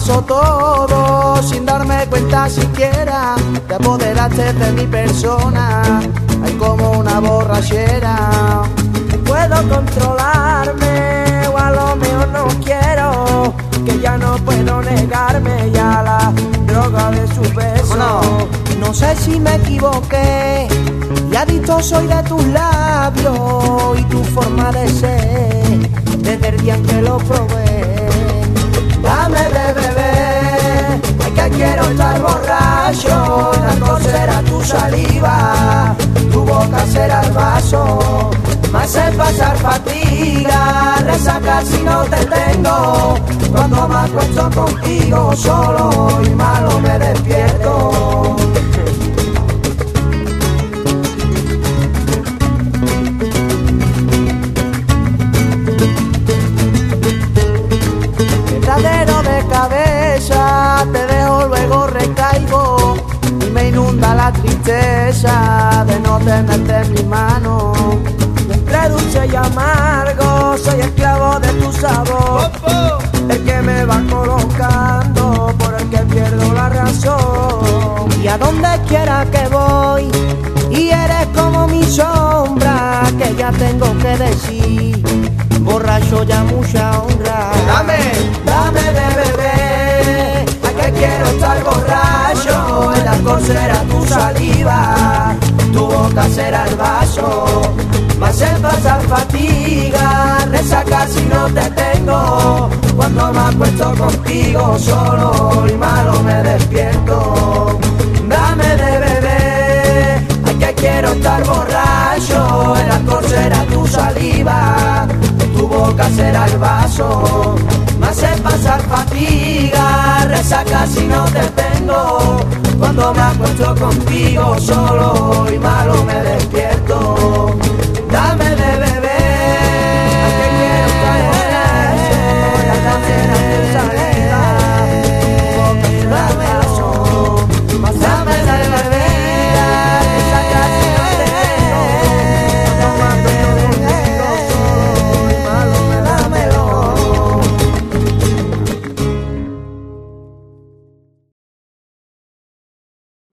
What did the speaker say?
pasó todo sin darme cuenta siquiera. Te apoderaste de mi persona, hay como una borrachera. Puedo controlarme o a lo mejor no quiero, que ya no puedo negarme ya la droga de su beso. No sé si me equivoqué y adicto soy de tus labios y tu forma de ser desde el día en que lo probé. Dame de beber, ay que quiero estar borracho. El alcohol será tu saliva, tu boca será el vaso. Me hace pasar fatiga, resaca si no te tengo. Cuando me acuesto contigo solo y malo me despierto. Quebradero de cabeza, te dejo luego recaigo y me inunda la tristeza de no tenerte en mi mano. Entre dulce y amargo soy esclavo de tu sabor, el que me va colocando, por el que pierdo la razón. Y a donde quiera que voy, y eres como mi sombra, que ya tengo que decir, borracho ya mucha honra. Dame de beber, a que quiero estar borracho. El alcohol será tu saliva, tu boca será el vaso. Me hace pasar fatiga, resaca si no te tengo. Cuando me acuesto contigo solo y malo me despierto. Dame de beber, ay que quiero estar borracho. El alcohol será tu saliva, tu boca será el vaso. Me hace pasar fatiga, resaca si no te tengo. Cuando me acuesto contigo solo y malo me